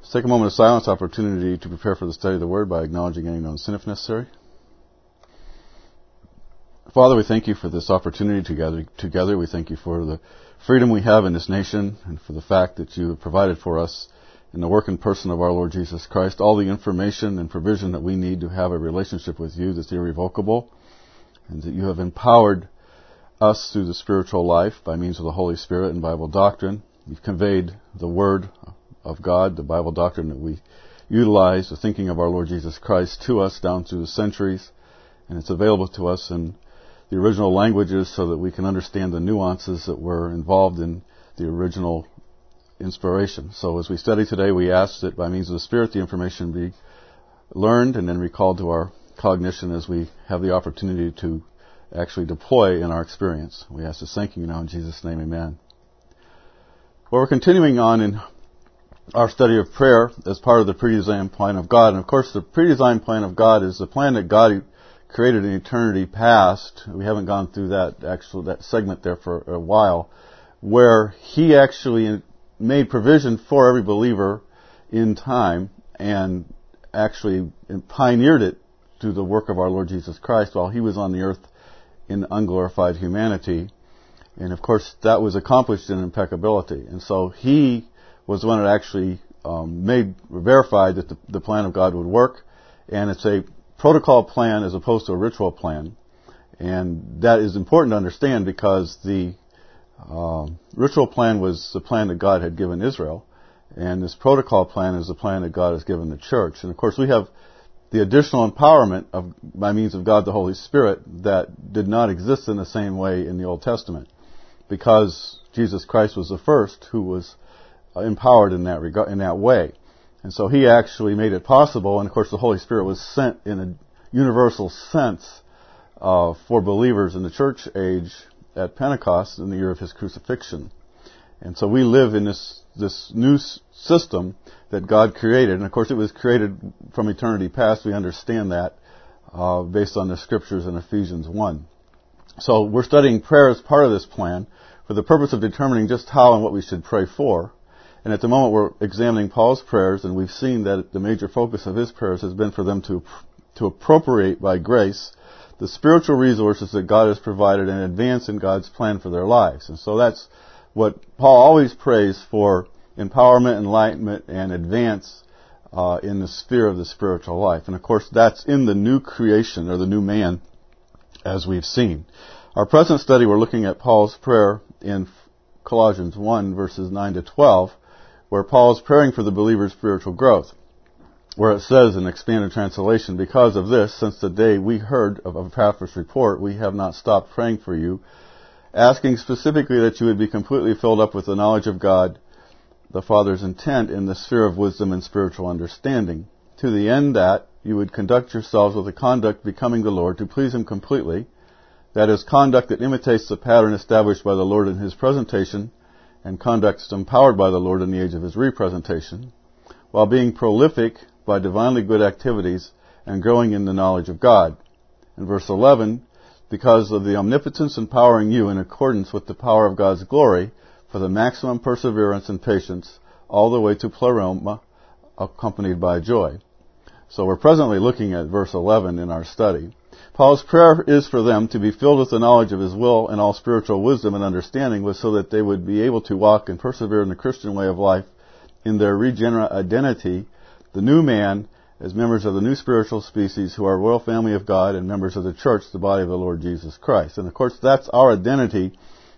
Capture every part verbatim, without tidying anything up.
Let's take a moment of silence, opportunity to prepare for the study of the Word by acknowledging any known sin if necessary. Father, we thank you for this opportunity to gather together. We thank you for the freedom we have in this nation and for the fact that you have provided for us in the work and person of our Lord Jesus Christ all the information and provision that we need to have a relationship with you that's irrevocable, and that you have empowered us through the spiritual life by means of the Holy Spirit and Bible doctrine. You've conveyed the Word of God, the Bible doctrine that we utilize, the thinking of our Lord Jesus Christ, to us down through the centuries, and it's available to us in the original languages so that we can understand the nuances that were involved in the original inspiration. So as we study today, we ask that by means of the Spirit the information be learned and then recalled to our cognition as we have the opportunity to actually deploy in our experience. We ask this thanking you now in Jesus' name, amen. Well, we're continuing on in our study of prayer as part of the pre-designed plan of God. And of course, the pre-designed plan of God is the plan that God created in eternity past. We haven't gone through that actual that segment there for a while, where He actually made provision for every believer in time and actually pioneered it through the work of our Lord Jesus Christ while He was on the earth in unglorified humanity. And of course, that was accomplished in impeccability. And so He was the one that actually um, made, verified that the, the plan of God would work. And it's a protocol plan as opposed to a ritual plan. And that is important to understand because the uh, ritual plan was the plan that God had given Israel. And this protocol plan is the plan that God has given the church. And of course, we have the additional empowerment of by means of God the Holy Spirit that did not exist in the same way in the Old Testament, because Jesus Christ was the first who was empowered in that regard, in that way. And so He actually made it possible, and of course the Holy Spirit was sent in a universal sense uh, for believers in the church age at Pentecost in the year of His crucifixion. And so we live in this this new s- system that God created, and of course it was created from eternity past. We understand that uh, based on the scriptures in Ephesians one. So we're studying prayer as part of this plan for the purpose of determining just how and what we should pray for. And at the moment we're examining Paul's prayers, and we've seen that the major focus of his prayers has been for them to to appropriate by grace the spiritual resources that God has provided and advance in God's plan for their lives. And so that's what Paul always prays for: empowerment, enlightenment, and advance uh, in the sphere of the spiritual life. And of course that's in the new creation, or the new man, as we've seen. Our present study, we're looking at Paul's prayer in Colossians one, verses nine to twelve, where Paul is praying for the believer's spiritual growth, where it says in expanded translation, "Because of this, since the day we heard of Epaphras' report, we have not stopped praying for you, asking specifically that you would be completely filled up with the knowledge of God, the Father's intent in the sphere of wisdom and spiritual understanding, to the end that you would conduct yourselves with a conduct becoming the Lord, to please Him completely, that is, conduct that imitates the pattern established by the Lord in His presentation, and conduct empowered by the Lord in the age of His representation, while being prolific by divinely good activities and growing in the knowledge of God." In verse eleven, "Because of the omnipotence empowering you in accordance with the power of God's glory, for the maximum perseverance and patience, all the way to pleroma, accompanied by joy." So we're presently looking at verse eleven in our study. Paul's prayer is for them to be filled with the knowledge of His will and all spiritual wisdom and understanding, was so that they would be able to walk and persevere in the Christian way of life in their regenerate identity, the new man, as members of the new spiritual species who are royal family of God and members of the church, the body of the Lord Jesus Christ. And of course that's our identity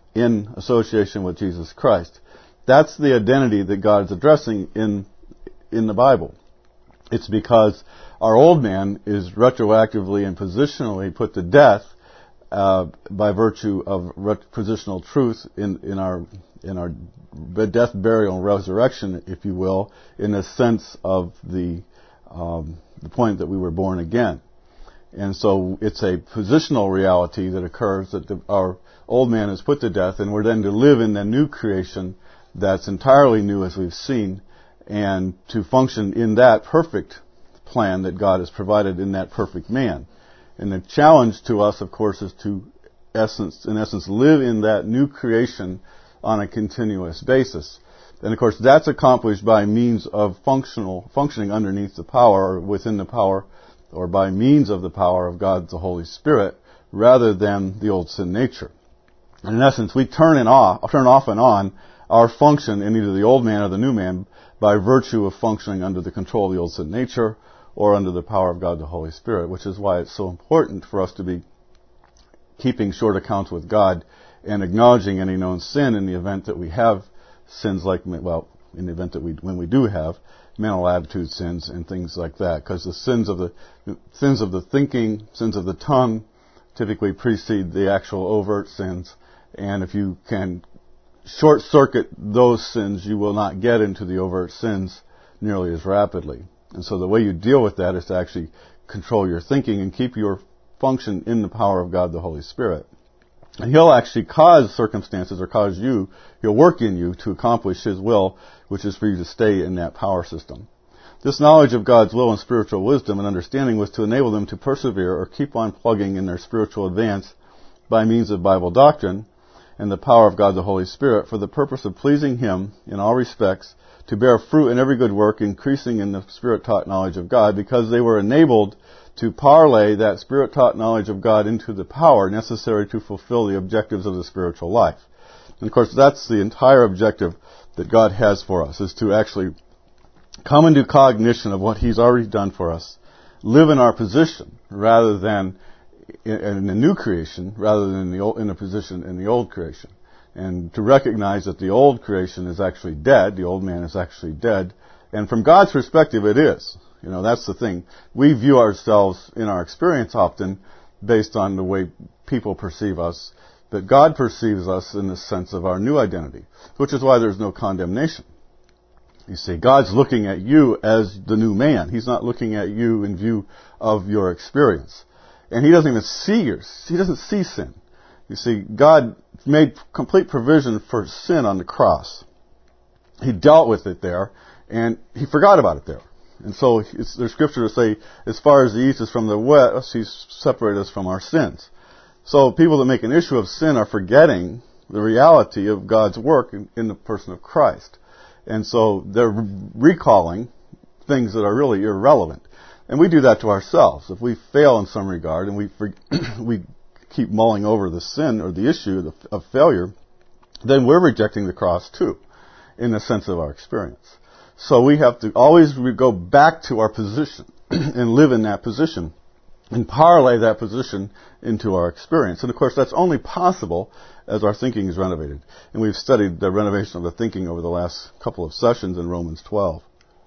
in association with Jesus Christ. That's the identity that God is addressing in in the Bible. It's because our old man is retroactively and positionally put to death uh, by virtue of ret- positional truth in, in our in our death, burial, and resurrection, if you will, in the sense of the um, the point that we were born again. And so it's a positional reality that occurs, that the, our old man is put to death, and we're then to live in the new creation that's entirely new, as we've seen, and to function in that perfect plan that God has provided in that perfect man. And the challenge to us, of course, is to essence, in essence, live in that new creation on a continuous basis. And of course, that's accomplished by means of functional, functioning underneath the power, or within the power, or by means of the power of God, the Holy Spirit, rather than the old sin nature. And in essence, we turn it off, turn off and on our function in either the old man or the new man by virtue of functioning under the control of the old sin nature or under the power of God, the Holy Spirit, which is why it's so important for us to be keeping short accounts with God and acknowledging any known sin in the event that we have sins like, well, in the event that we, when we do have mental attitude sins and things like that, because the sins of the sins of the thinking, sins of the tongue, typically precede the actual overt sins, and if you can short circuit those sins, you will not get into the overt sins nearly as rapidly. And so the way you deal with that is to actually control your thinking and keep your function in the power of God, the Holy Spirit. And He'll actually cause circumstances or cause you, He'll work in you to accomplish His will, which is for you to stay in that power system. This knowledge of God's will and spiritual wisdom and understanding was to enable them to persevere or keep on plugging in their spiritual advance by means of Bible doctrine and the power of God the Holy Spirit for the purpose of pleasing Him in all respects, to bear fruit in every good work, increasing in the Spirit-taught knowledge of God, because they were enabled to parlay that Spirit-taught knowledge of God into the power necessary to fulfill the objectives of the spiritual life. And of course, that's the entire objective that God has for us, is to actually come into cognition of what He's already done for us, live in our position rather than in the new creation, rather than in the old, in a position in the old creation. And to recognize that the old creation is actually dead, the old man is actually dead, and from God's perspective it is. You know, that's the thing. We view ourselves in our experience often based on the way people perceive us, but God perceives us in the sense of our new identity, which is why there's no condemnation. You see, God's looking at you as the new man. He's not looking at you in view of your experience. And He doesn't even see your, He doesn't see sin. You see, God made complete provision for sin on the cross. He dealt with it there, and He forgot about it there. And so it's, there's scripture to say, as far as the east is from the west, He's separated us from our sins. So people that make an issue of sin are forgetting the reality of God's work in, in the person of Christ. And so they're recalling things that are really irrelevant. And we do that to ourselves. If we fail in some regard and we we keep mulling over the sin or the issue of failure, then we're rejecting the cross too, in the sense of our experience. So we have to always go back to our position and live in that position and parlay that position into our experience. And of course, that's only possible as our thinking is renovated. And we've studied the renovation of the thinking over the last couple of sessions in Romans twelve.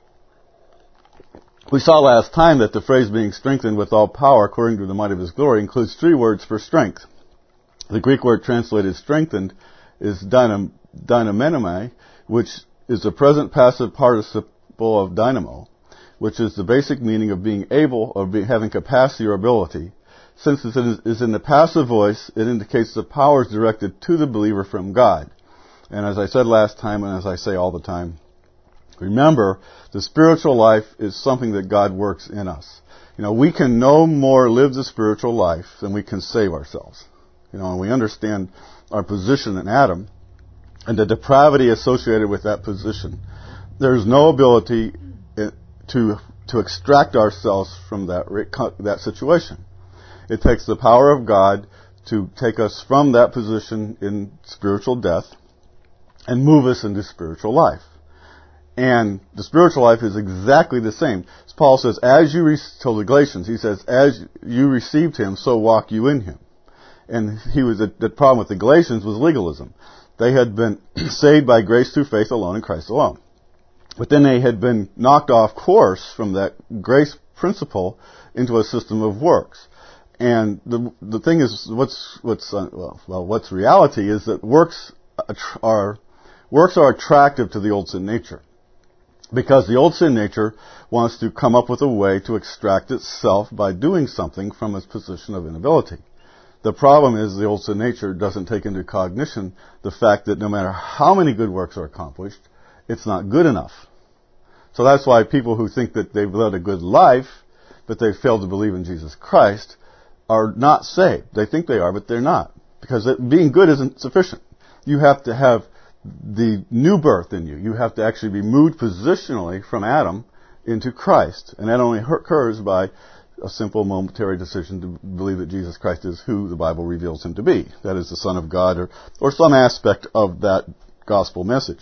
We saw last time that the phrase being strengthened with all power according to the might of His glory includes three words for strength. The Greek word translated strengthened is dynam, dynaminomai, which is the present passive participle of dynamo, which is the basic meaning of being able or be, having capacity or ability. Since it is in the passive voice, it indicates the power is directed to the believer from God. And as I said last time, and as I say all the time, remember, the spiritual life is something that God works in us. You know, we can no more live the spiritual life than we can save ourselves. You know, and we understand our position in Adam and the depravity associated with that position. There's no ability to to extract ourselves from that that situation. It takes the power of God to take us from that position in spiritual death and move us into spiritual life. And the spiritual life is exactly the same. As Paul says, as you re- told the Galatians, he says, as you received Him, so walk you in Him. And he was the problem with the Galatians was legalism. They had been saved by grace through faith alone in Christ alone. But then they had been knocked off course from that grace principle into a system of works. And the the thing is, what's what's uh, well, well, what's reality is that works are works are attractive to the old sin nature, because the old sin nature wants to come up with a way to extract itself by doing something from its position of inability. The problem is the old sin nature doesn't take into cognition the fact that no matter how many good works are accomplished, it's not good enough. So that's why people who think that they've led a good life, but they've failed to believe in Jesus Christ, are not saved. They think they are, but they're not. Because it, being good isn't sufficient. You have to have the new birth in you. You have to actually be moved positionally from Adam into Christ. And that only occurs by a simple momentary decision to believe that Jesus Christ is who the Bible reveals him to be. That is the Son of God, or, or some aspect of that gospel message.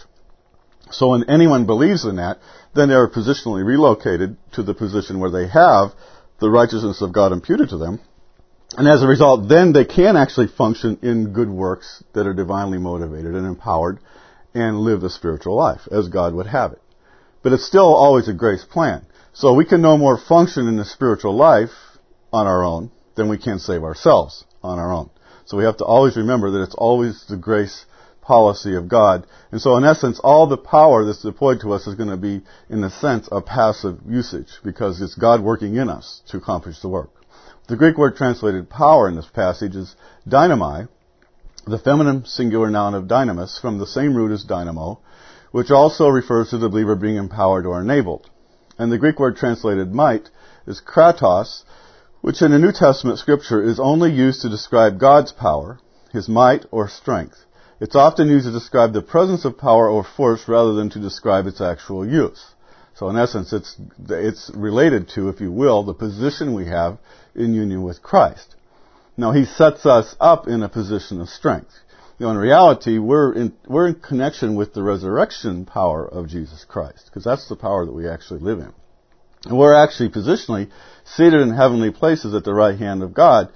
So when anyone believes in that, then they are positionally relocated to the position where they have the righteousness of God imputed to them. And as a result, then they can actually function in good works that are divinely motivated and empowered and live the spiritual life as God would have it. But it's still always a grace plan. So we can no more function in the spiritual life on our own than we can save ourselves on our own. So we have to always remember that it's always the grace policy of God. And so in essence, all the power that's deployed to us is going to be, in a sense, a passive usage, because it's God working in us to accomplish the work. The Greek word translated power in this passage is dynamai, the feminine singular noun of dynamis, from the same root as dynamo, which also refers to the believer being empowered or enabled. And the Greek word translated might is kratos, which in the New Testament scripture is only used to describe God's power, his might or strength. It's often used to describe the presence of power or force rather than to describe its actual use. So in essence, it's, it's related to, if you will, the position we have in union with Christ. Now, he sets us up in a position of strength. You know, in reality, we're in, we're in connection with the resurrection power of Jesus Christ, because that's the power that we actually live in. And we're actually positionally seated in heavenly places at the right hand of God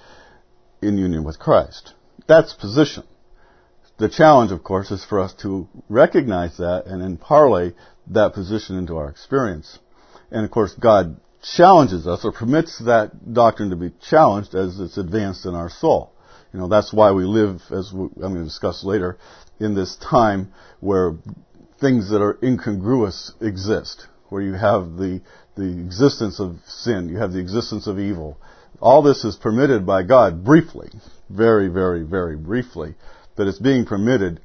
in union with Christ. That's position. The challenge, of course, is for us to recognize that and then parlay that position into our experience. And, of course, God challenges us or permits that doctrine to be challenged as it's advanced in our soul. You know, that's why we live, as we, I'm going to discuss later, in this time where things that are incongruous exist, where you have the the existence of sin, you have the existence of evil. All this is permitted by God briefly, very, very, very briefly, but it's being permitted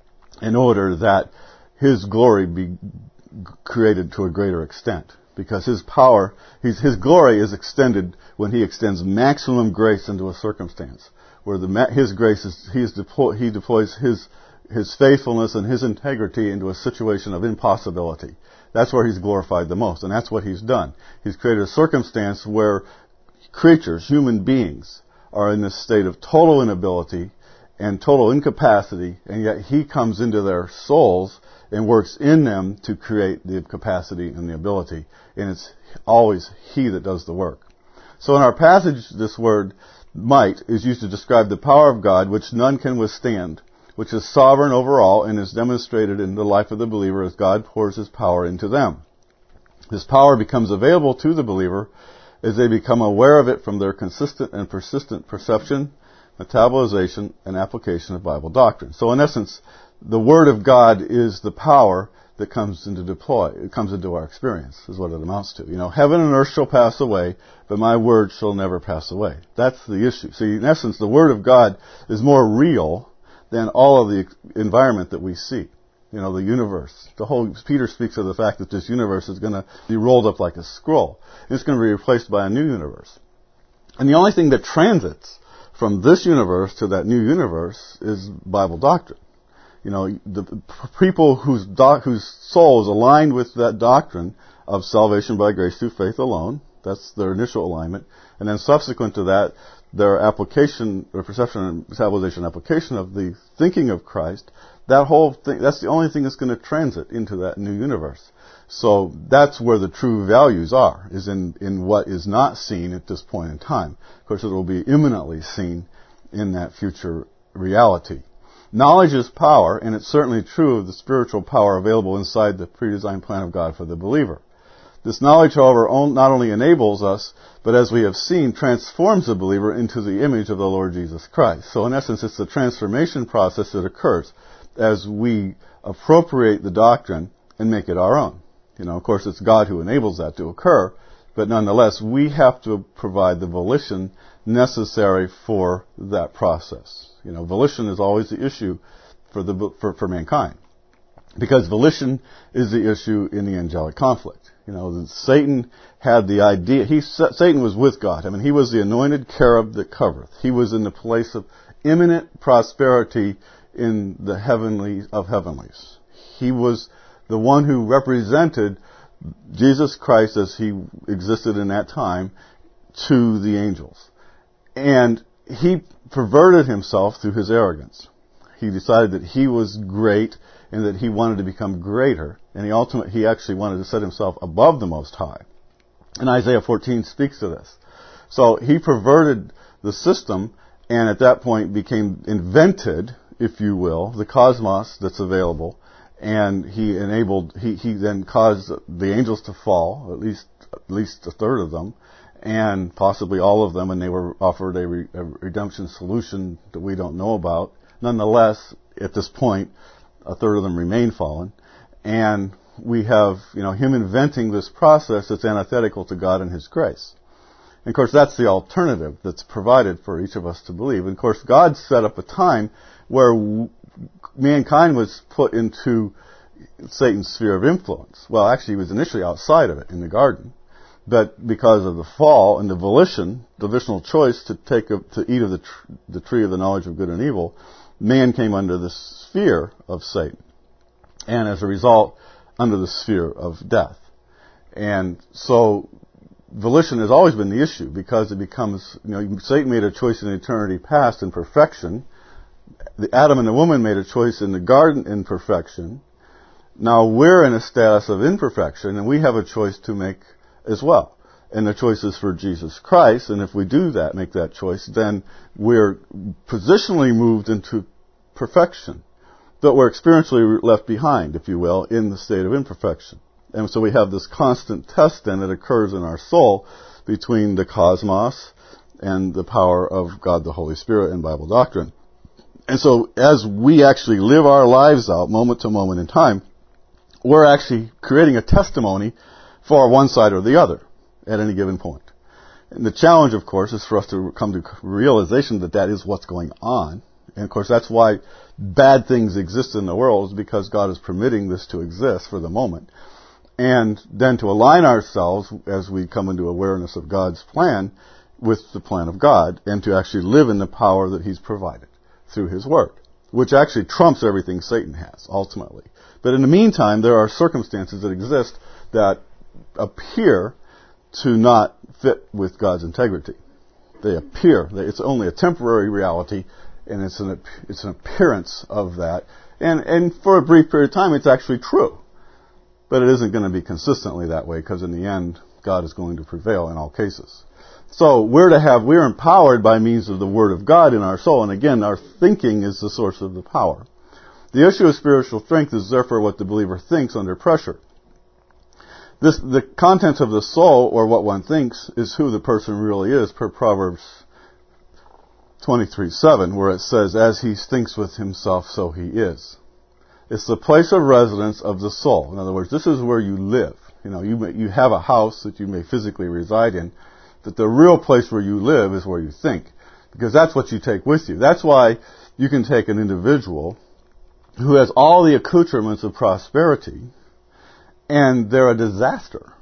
in order that His glory be created to a greater extent. Because His power, His, His glory is extended when He extends maximum grace into a circumstance. Where the, His grace is, he, is deploy, he deploys His, His faithfulness and His integrity into a situation of impossibility. That's where He's glorified the most, and that's what He's done. He's created a circumstance where creatures, human beings, are in this state of total inability and total incapacity, and yet He comes into their souls and works in them to create the capacity and the ability. And it's always He that does the work. So in our passage, this word might is used to describe the power of God which none can withstand, which is sovereign over all and is demonstrated in the life of the believer as God pours His power into them. This power becomes available to the believer as they become aware of it from their consistent and persistent perception, metabolization, and application of Bible doctrine. So in essence, the Word of God is the power that comes into deploy. It comes into our experience, is what it amounts to. You know, heaven and earth shall pass away, but my word shall never pass away. That's the issue. See, in essence, the Word of God is more real than all of the environment that we see. You know, the universe. The whole, Peter speaks of the fact that this universe is going to be rolled up like a scroll. It's going to be replaced by a new universe. And the only thing that transits from this universe to that new universe is Bible doctrine. You know, the people whose doc, whose soul is aligned with that doctrine of salvation by grace through faith alone, that's their initial alignment, and then subsequent to that, their application, or perception and metabolization application of the thinking of Christ, that whole thing, that's the only thing that's going to transit into that new universe. So that's where the true values are, is in, in what is not seen at this point in time. Of course, it will be imminently seen in that future reality. Knowledge is power, and it's certainly true of the spiritual power available inside the pre-designed plan of God for the believer. This knowledge, however, not only enables us, but as we have seen, transforms the believer into the image of the Lord Jesus Christ. So in essence, it's the transformation process that occurs as we appropriate the doctrine and make it our own. You know, of course, it's God who enables that to occur, but nonetheless, we have to provide the volition necessary for that process. You know, volition is always the issue for the for, for mankind, because volition is the issue in the angelic conflict. You know, Satan had the idea. He Satan was with God. I mean, he was the anointed cherub that covereth. He was in the place of imminent prosperity in the heavenly of heavenlies. He was the one who represented Jesus Christ as he existed in that time to the angels. And he perverted himself through his arrogance. He decided that he was great and that he wanted to become greater. And he ultimately, he actually wanted to set himself above the Most High. And Isaiah fourteen speaks to this. So he perverted the system and at that point became invented, if you will, the cosmos that's available. And he enabled, he, he then caused the angels to fall, at least, at least a third of them, and possibly all of them, and they were offered a, re, a redemption solution that we don't know about. Nonetheless, at this point, a third of them remain fallen. And we have, you know, him inventing this process that's antithetical to God and his grace. And of course, that's the alternative that's provided for each of us to believe. And of course, God set up a time where w- mankind was put into Satan's sphere of influence. Well, actually, he was initially outside of it in the garden. But because of the fall and the volition, the volitional choice to take a, to eat of the, tr- the tree of the knowledge of good and evil, man came under the sphere of Satan. And as a result, under the sphere of death. And so, volition has always been the issue because it becomes, you know, Satan made a choice in eternity past in perfection. The Adam and the woman made a choice in the garden in perfection. Now we're in a status of imperfection and we have a choice to make as well. And the choice is for Jesus Christ. And if we do that, make that choice, then we're positionally moved into perfection. But we're experientially left behind, if you will, in the state of imperfection. And so we have this constant test then that occurs in our soul between the cosmos and the power of God the Holy Spirit and Bible doctrine. And so as we actually live our lives out moment to moment in time, we're actually creating a testimony for one side or the other at any given point. And the challenge, of course, is for us to come to realization that that is what's going on. And of course, that's why bad things exist in the world, is because God is permitting this to exist for the moment. And then to align ourselves as we come into awareness of God's plan with the plan of God, and to actually live in the power that He's provided through His Word, which actually trumps everything Satan has, ultimately. But in the meantime, there are circumstances that exist that appear to not fit with God's integrity. They appear. It's only a temporary reality, and it's an it's an appearance of that. And and for a brief period of time, it's actually true. But it isn't going to be consistently that way, because in the end, God is going to prevail in all cases. So we're to have, we're empowered by means of the Word of God in our soul. And again, our thinking is the source of the power. The issue of spiritual strength is therefore what the believer thinks under pressure. This, the content of the soul, or what one thinks, is who the person really is, per Proverbs twenty-three seven, where it says, as he thinks with himself, so he is. It's the place of residence of the soul. In other words, this is where you live. You know, you may, you have a house that you may physically reside in, but the real place where you live is where you think, because that's what you take with you. That's why you can take an individual who has all the accoutrements of prosperity, and they're a disaster.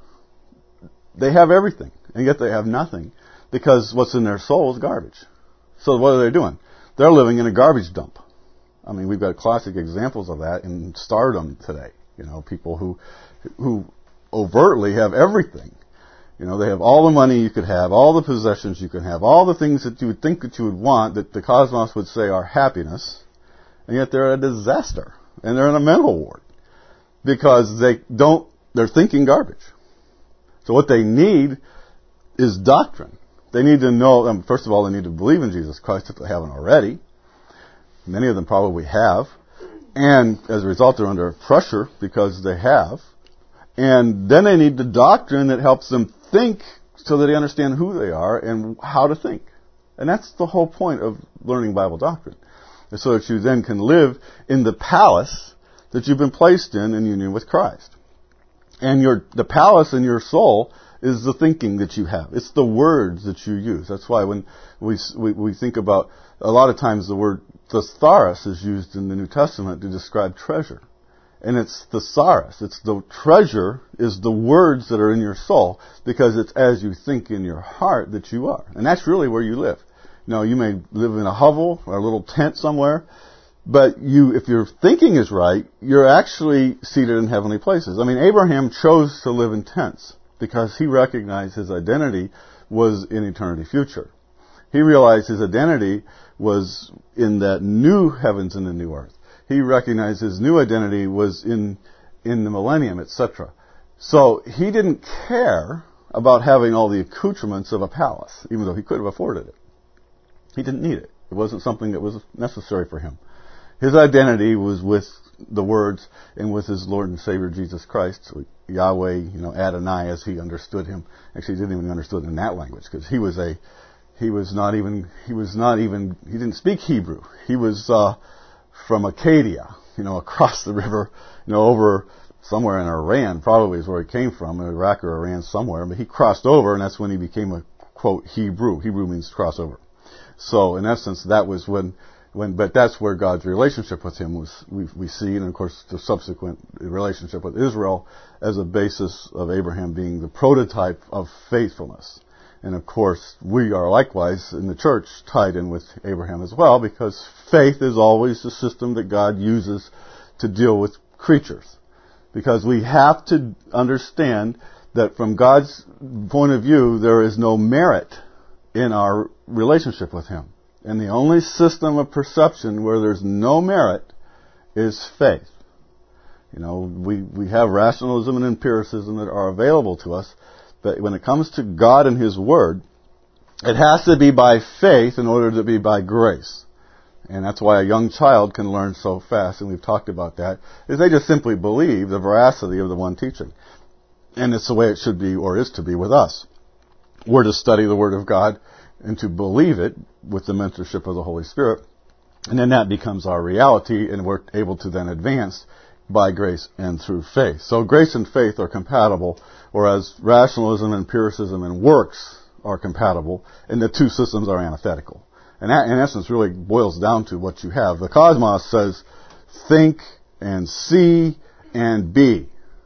They have everything, and yet they have nothing, because what's in their soul is garbage. So what are they doing? They're living in a garbage dump. I mean, we've got classic examples of that in stardom today. You know, people who who overtly have everything. You know, they have all the money you could have, all the possessions you could have, all the things that you would think that you would want, that the cosmos would say are happiness, and yet they're a disaster, and they're in a mental ward, because they don't, they're thinking garbage. So what they need is doctrine. They need to know, um, first of all, they need to believe in Jesus Christ if they haven't already. Many of them probably have. And as a result, they're under pressure because they have. And then they need the doctrine that helps them think so that they understand who they are and how to think. And that's the whole point of learning Bible doctrine. And so that you then can live in the palace that you've been placed in in union with Christ. And your the palace in your soul is the thinking that you have. It's the words that you use. That's why when we we, we think about, a lot of times the word thesaurus is used in the New Testament to describe treasure. And it's thesaurus. It's the treasure is the words that are in your soul, because it's as you think in your heart that you are. And that's really where you live. You know, you may live in a hovel or a little tent somewhere, But you, if your thinking is right, you're actually seated in heavenly places. I mean, Abraham chose to live in tents because he recognized his identity was in eternity future. He realized his identity was in that new heavens and the new earth. He recognized his new identity was in in the millennium, et cetera. So he didn't care about having all the accoutrements of a palace, even though he could have afforded it. He didn't need it. It wasn't something that was necessary for him. His identity was with the words and with his Lord and Savior Jesus Christ, Yahweh, you know, Adonai, as he understood him. Actually, he didn't even understand in that language because he was a, he was not even, he was not even, he didn't speak Hebrew. He was uh, from Acadia, you know, across the river, you know, over somewhere in Iran, probably is where he came from, Iraq or Iran somewhere. But he crossed over, and that's when he became a quote Hebrew. Hebrew means crossover. So in essence, that was when. When, but that's where God's relationship with him was, we, we see, and of course the subsequent relationship with Israel as a basis of Abraham being the prototype of faithfulness. And of course, we are likewise in the church tied in with Abraham as well, because faith is always the system that God uses to deal with creatures. Because we have to understand that from God's point of view, there is no merit in our relationship with him. And the only system of perception where there's no merit is faith. You know, we, we have rationalism and empiricism that are available to us, but when it comes to God and his word, it has to be by faith in order to be by grace. And that's why a young child can learn so fast, and we've talked about that, is they just simply believe the veracity of the one teaching. And it's the way it should be or is to be with us. We're to study the Word of God and to believe it with the mentorship of the Holy Spirit. And then that becomes our reality, and we're able to then advance by grace and through faith. So grace and faith are compatible, whereas rationalism, empiricism, and works are compatible, and the two systems are antithetical. And that, in essence, really boils down to what you have. The cosmos says, think and see and be.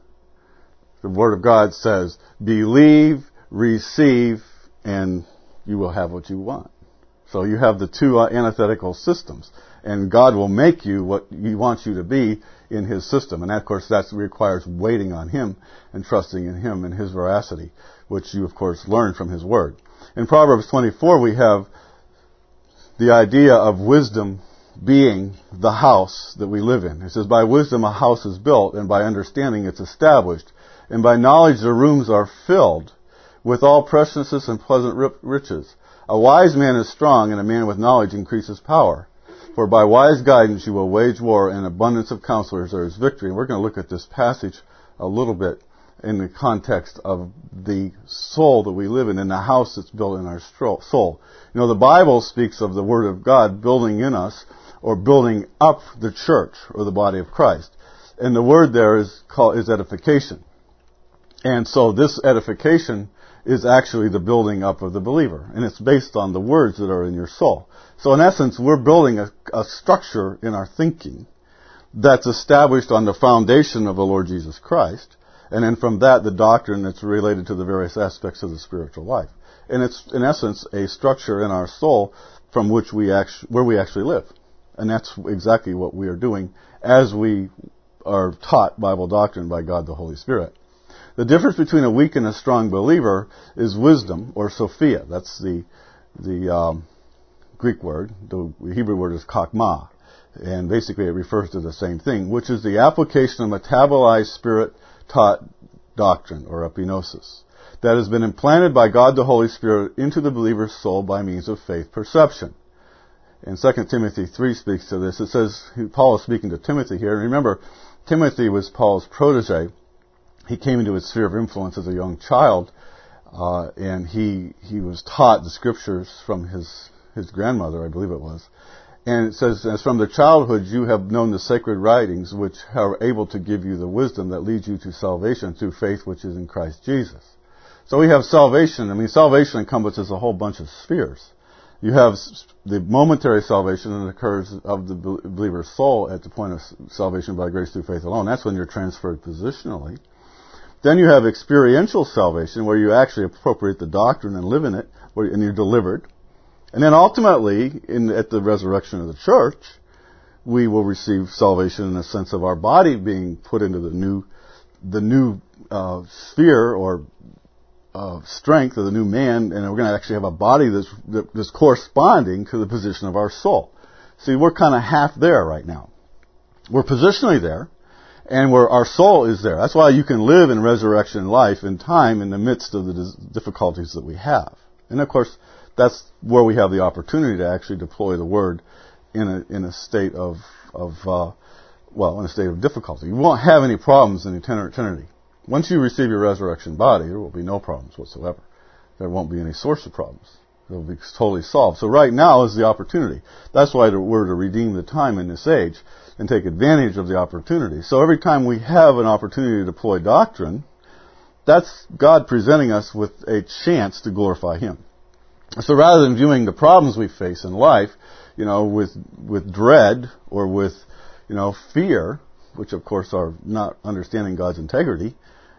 The Word of God says, believe, receive, and you will have what you want. So you have the two uh, antithetical systems. And God will make you what He wants you to be in His system. And that, of course, that requires waiting on Him and trusting in Him and His veracity, which you, of course, learn from His Word. In Proverbs twenty-four, we have the idea of wisdom being the house that we live in. It says, by wisdom a house is built, and by understanding it's established. And by knowledge the rooms are filled with all preciousness and pleasant riches. A wise man is strong, and a man with knowledge increases power. For by wise guidance you will wage war, and abundance of counselors there is victory. And we're going to look at this passage a little bit in the context of the soul that we live in, and the house that's built in our soul. You know, the Bible speaks of the Word of God building in us, or building up the church, or the body of Christ. And the word there is called is edification. And so this edification is actually the building up of the believer. And it's based on the words that are in your soul. So in essence, we're building a, a structure in our thinking that's established on the foundation of the Lord Jesus Christ. And then from that, the doctrine that's related to the various aspects of the spiritual life. And it's, in essence, a structure in our soul from which we actually, where we actually live. And that's exactly what we are doing as we are taught Bible doctrine by God the Holy Spirit. The difference between a weak and a strong believer is wisdom, or Sophia. That's the the um, Greek word. The Hebrew word is chokmah. And basically it refers to the same thing, which is the application of metabolized Spirit-taught doctrine, or epignosis, that has been implanted by God the Holy Spirit into the believer's soul by means of faith perception. And Second Timothy three speaks to this. It says, Paul is speaking to Timothy here. And remember, Timothy was Paul's protege. He came into his sphere of influence as a young child, uh, and he he was taught the scriptures from his his grandmother, I believe it was. And it says, as from the childhood you have known the sacred writings, which are able to give you the wisdom that leads you to salvation through faith which is in Christ Jesus. So we have salvation. I mean, salvation encompasses a whole bunch of spheres. You have the momentary salvation that occurs of the believer's soul at the point of salvation by grace through faith alone. That's when you're transferred positionally. Then you have experiential salvation, where you actually appropriate the doctrine and live in it, and you're delivered. And then ultimately, in, at the resurrection of the church, we will receive salvation in the sense of our body being put into the new, the new uh, sphere or uh, strength of the new man, and we're going to actually have a body that's, that's corresponding to the position of our soul. See, we're kind of half there right now. We're positionally there, and where our soul is there. That's why you can live in resurrection life in time in the midst of the difficulties that we have. And of course, that's where we have the opportunity to actually deploy the Word in a in a state of of uh, well, in a state of difficulty. You won't have any problems in eternity. Once you receive your resurrection body, there will be no problems whatsoever. There won't be any source of problems. They'll be totally solved. So right now is the opportunity. That's why we're to redeem the time in this age and take advantage of the opportunity. So every time we have an opportunity to deploy doctrine, that's God presenting us with a chance to glorify Him. So rather than viewing the problems we face in life, you know, with with dread or with, you know, fear, which of course are not understanding God's integrity,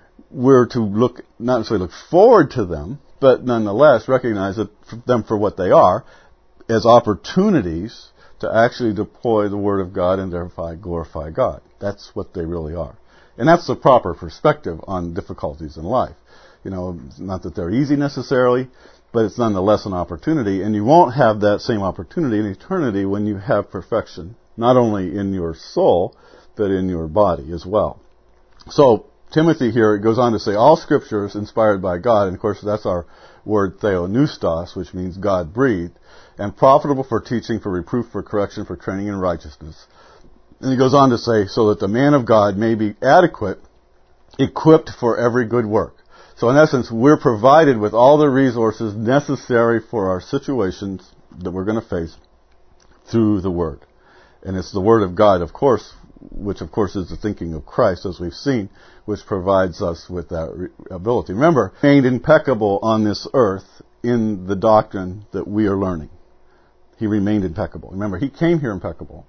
we're to look, not necessarily look forward to them, but nonetheless recognize them for what they are, as opportunities to actually deploy the Word of God and thereby glorify God. That's what they really are. And that's the proper perspective on difficulties in life. You know, not that they're easy necessarily, but it's nonetheless an opportunity, and you won't have that same opportunity in eternity when you have perfection, not only in your soul, but in your body as well. So, Timothy here, it goes on to say, all Scripture is inspired by God, and of course that's our word theopneustos, which means God-breathed, and profitable for teaching, for reproof, for correction, for training in righteousness. And he goes on to say, so that the man of God may be adequate, equipped for every good work. So in essence, we're provided with all the resources necessary for our situations that we're going to face through the Word. And it's the Word of God, of course, which of course is the thinking of Christ, as we've seen, which provides us with that re- ability. Remember, he remained impeccable on this earth in the doctrine that we are learning. He remained impeccable. Remember, he came here impeccable,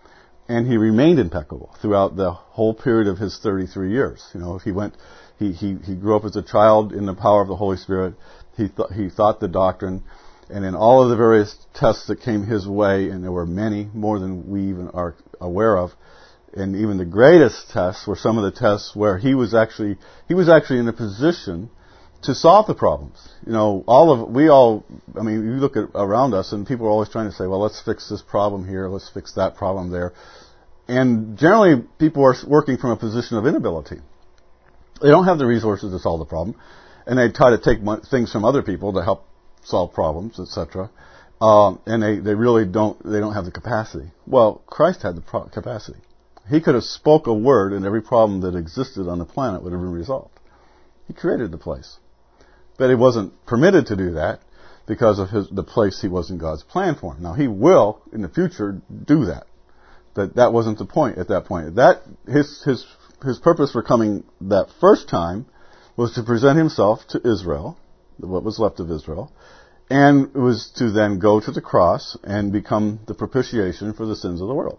and he remained impeccable throughout the whole period of his thirty-three years. You know, he went... He, he, he grew up as a child in the power of the Holy Spirit. He, th- he thought the doctrine. And in all of the various tests that came his way, and there were many, more than we even are aware of, and even the greatest tests were some of the tests where he was actually, he was actually in a position to solve the problems. You know, all of, we all, I mean, you look at around us and people are always trying to say, well, let's fix this problem here, let's fix that problem there. And generally people are working from a position of inability. They don't have the resources to solve the problem, and they try to take things from other people to help solve problems, et cetera. Um, and they, they really don't they don't have the capacity. Well, Christ had the pro- capacity. He could have spoke a word, and every problem that existed on the planet would have been resolved. He created the place, but he wasn't permitted to do that because of his the place he was in God's plan for him. Now he will in the future do that, but that wasn't the point at that point. That his his His purpose for coming that first time was to present himself to Israel, what was left of Israel, and it was to then go to the cross and become the propitiation for the sins of the world.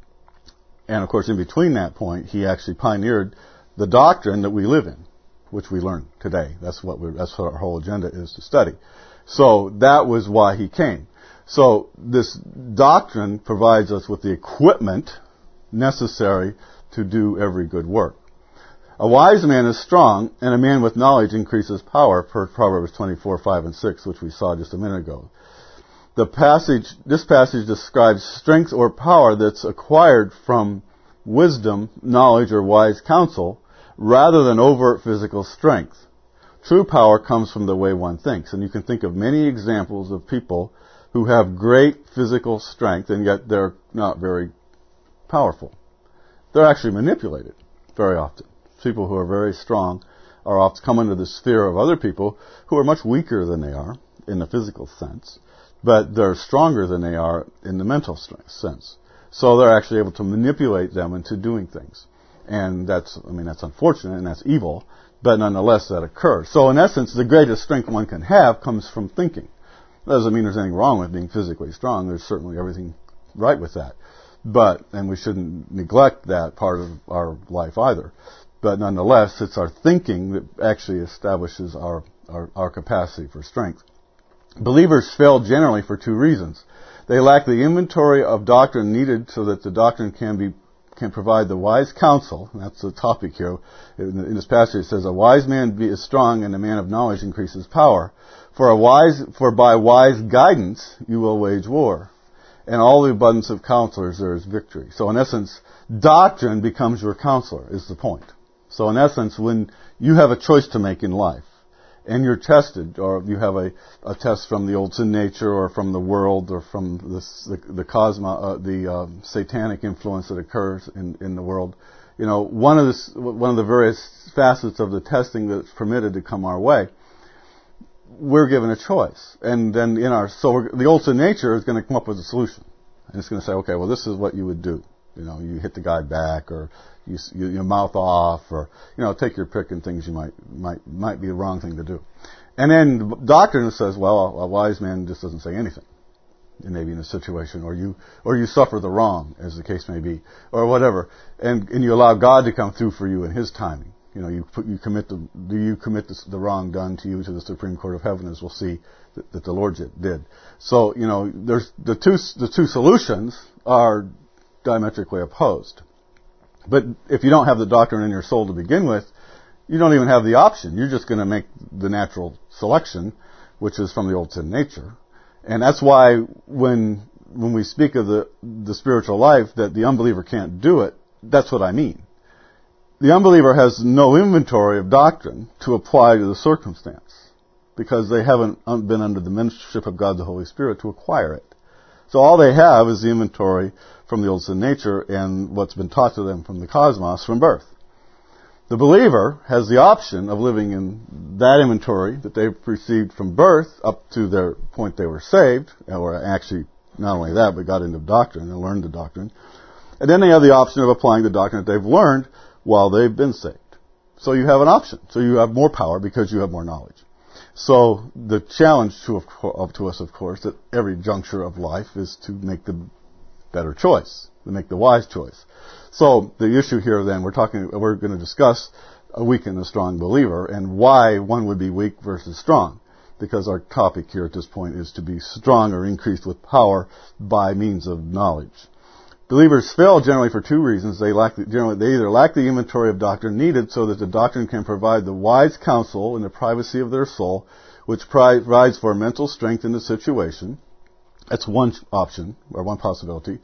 And of course, in between that point, he actually pioneered the doctrine that we live in, which we learn today. That's what we're, that's what our whole agenda is to study. So that was why he came. So this doctrine provides us with the equipment necessary to do every good work. A wise man is strong, and a man with knowledge increases power, per Proverbs twenty-four, five, and six, which we saw just a minute ago. The passage, this passage describes strength or power that's acquired from wisdom, knowledge, or wise counsel, rather than overt physical strength. True power comes from the way one thinks, and you can think of many examples of people who have great physical strength, and yet they're not very powerful. They're actually manipulated very often. People who are very strong are often come into the sphere of other people who are much weaker than they are in the physical sense, but they're stronger than they are in the mental strength sense. So they're actually able to manipulate them into doing things. And that's, I mean, that's unfortunate and that's evil, but nonetheless that occurs. So in essence, the greatest strength one can have comes from thinking. That doesn't mean there's anything wrong with being physically strong. There's certainly everything right with that. But, and we shouldn't neglect that part of our life either. But nonetheless, it's our thinking that actually establishes our, our, our capacity for strength. Believers fail generally for two reasons. They lack the inventory of doctrine needed so that the doctrine can be can provide the wise counsel. That's the topic here. In this passage it says, "A wise man is strong, and a man of knowledge increases power. For a wise, for by wise guidance you will wage war. And all the abundance of counselors there is victory." So in essence, doctrine becomes your counselor, is the point. So in essence, when you have a choice to make in life, and you're tested, or you have a, a test from the old sin nature, or from the world, or from this, the the cosmo, uh, the uh, satanic influence that occurs in, in the world, you know, one of the one of the various facets of the testing that's permitted to come our way, we're given a choice, and then in our so we're, the old sin nature is going to come up with a solution, and it's going to say, okay, well, this is what you would do. You know, you hit the guy back, or you, you, you mouth off, or, you know, take your pick and things you might, might, might be the wrong thing to do. And then the doctrine says, well, a wise man just doesn't say anything. Maybe in a situation, or you, or you suffer the wrong, as the case may be, or whatever. And, and you allow God to come through for you in His timing. You know, you put, you commit the, do you commit the, the wrong done to you to the Supreme Court of Heaven, as we'll see that, that the Lord did. So, you know, there's the two, the two solutions are diametrically opposed. But if you don't have the doctrine in your soul to begin with, you don't even have the option. You're just going to make the natural selection, which is from the old sin nature. And that's why when when we speak of the the spiritual life, that the unbeliever can't do it, that's what I mean. The unbeliever has no inventory of doctrine to apply to the circumstance, because they haven't been under the mentorship of God the Holy Spirit to acquire it. So all they have is the inventory from the old sin nature and what's been taught to them from the cosmos from birth. The believer has the option of living in that inventory that they've received from birth up to their point they were saved, or actually not only that, but got into doctrine and learned the doctrine. And then they have the option of applying the doctrine that they've learned while they've been saved. So you have an option. So you have more power because you have more knowledge. So the challenge to, of, to us, of course, at every juncture of life is to make the better choice, to make the wise choice. So the issue here then, we're talking, we're going to discuss a weak and a strong believer and why one would be weak versus strong. Because our topic here at this point is to be strong or increased with power by means of knowledge. Believers fail generally for two reasons. They lack the, generally, they either lack the inventory of doctrine needed so that the doctrine can provide the wise counsel in the privacy of their soul, which provides for mental strength in the situation. That's one option, or one possibility.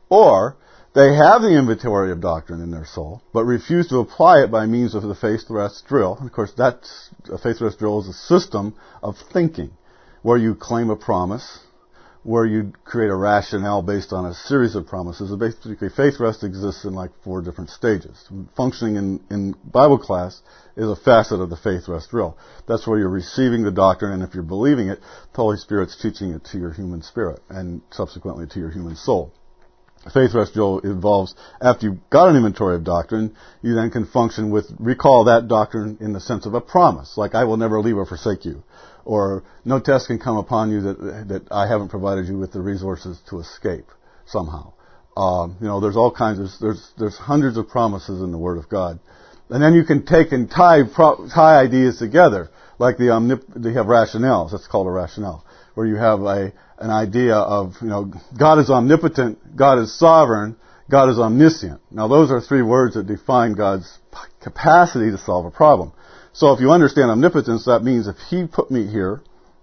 Or they have the inventory of doctrine in their soul, but refuse to apply it by means of the faith thrust drill. And of course, that's, a faith thrust drill is a system of thinking, where you claim a promise, where you create a rationale based on a series of promises. And basically, faith rest exists in like four different stages. Functioning in, in Bible class is a facet of the faith rest drill. That's where you're receiving the doctrine, and if you're believing it, the Holy Spirit's teaching it to your human spirit, and subsequently to your human soul. Faith rest drill involves, after you've got an inventory of doctrine, you then can function with, recall that doctrine in the sense of a promise, like I will never leave or forsake you. Or no test can come upon you that that I haven't provided you with the resources to escape somehow. Um, you know, there's all kinds of there's there's hundreds of promises in the Word of God, and then you can take and tie pro, tie ideas together, like the omnip- they have rationales. That's called a rationale, where you have a an idea of, you know, God is omnipotent, God is sovereign, God is omniscient. Now those are three words that define God's capacity to solve a problem. So if you understand omnipotence, that means if He put me here,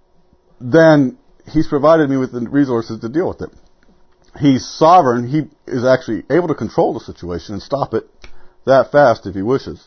then He's provided me with the resources to deal with it. He's sovereign. He is actually able to control the situation and stop it that fast if He wishes.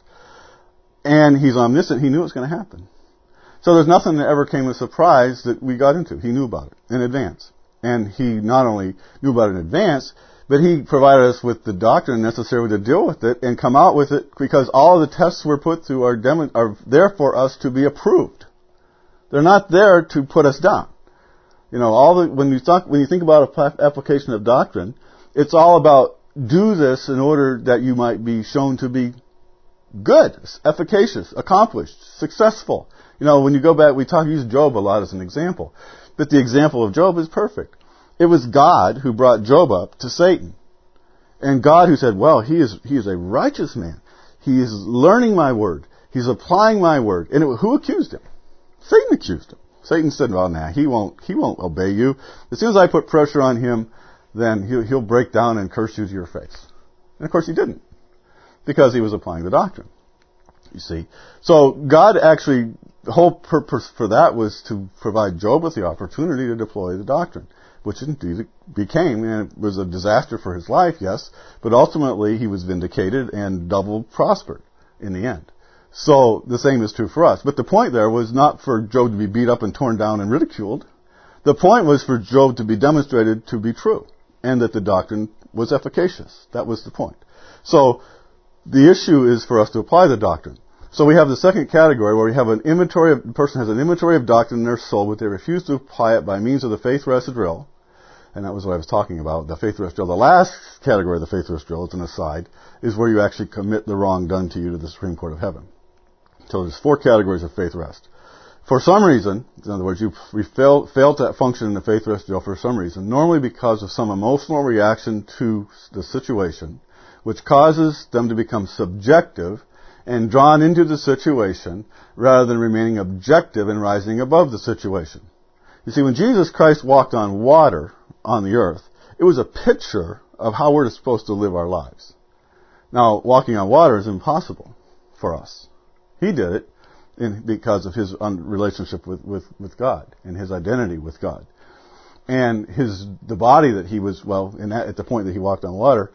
And He's omniscient. He knew it was going to happen. So there's nothing that ever came as a surprise that we got into. He knew about it in advance. And He not only knew about it in advance, but He provided us with the doctrine necessary to deal with it and come out with it, because all of the tests we're put through are, dem- are there for us to be approved. They're not there to put us down. You know, all the, when you talk, when you think about an application of doctrine, it's all about do this in order that you might be shown to be good, efficacious, accomplished, successful. You know, when you go back, we talk use Job a lot as an example, but the example of Job is perfect. It was God who brought Job up to Satan. And God who said, well, he is he is a righteous man. He is learning my word. He's applying my word. And it, who accused him? Satan accused him. Satan said, well, nah, he won't, he won't obey you. As soon as I put pressure on him, then he'll, he'll break down and curse you to your face. And of course he didn't, because he was applying the doctrine. You see. So God actually, the whole purpose for that was to provide Job with the opportunity to deploy the doctrine, which indeed it became, and it was a disaster for his life, yes, but ultimately he was vindicated and double prospered in the end. So the same is true for us. But the point there was not for Job to be beat up and torn down and ridiculed. The point was for Job to be demonstrated to be true, and that the doctrine was efficacious. That was the point. So the issue is for us to apply the doctrine. So we have the second category where we have an inventory of, the person has an inventory of doctrine in their soul, but they refuse to apply it by means of the faith rest drill. And that was what I was talking about, the faith rest drill. The last category of the faith rest drill, it's an aside, is where you actually commit the wrong done to you to the Supreme Court of Heaven. So there's four categories of faith rest. For some reason, in other words, you fail, fail to function in the faith rest drill for some reason, normally because of some emotional reaction to the situation, which causes them to become subjective and drawn into the situation rather than remaining objective and rising above the situation. You see, when Jesus Christ walked on water on the earth, it was a picture of how we're supposed to live our lives. Now, walking on water is impossible for us. He did it in, because of his un, relationship with, with, with God and his identity with God. And his the body that he was, well, in that, at the point that he walked on water,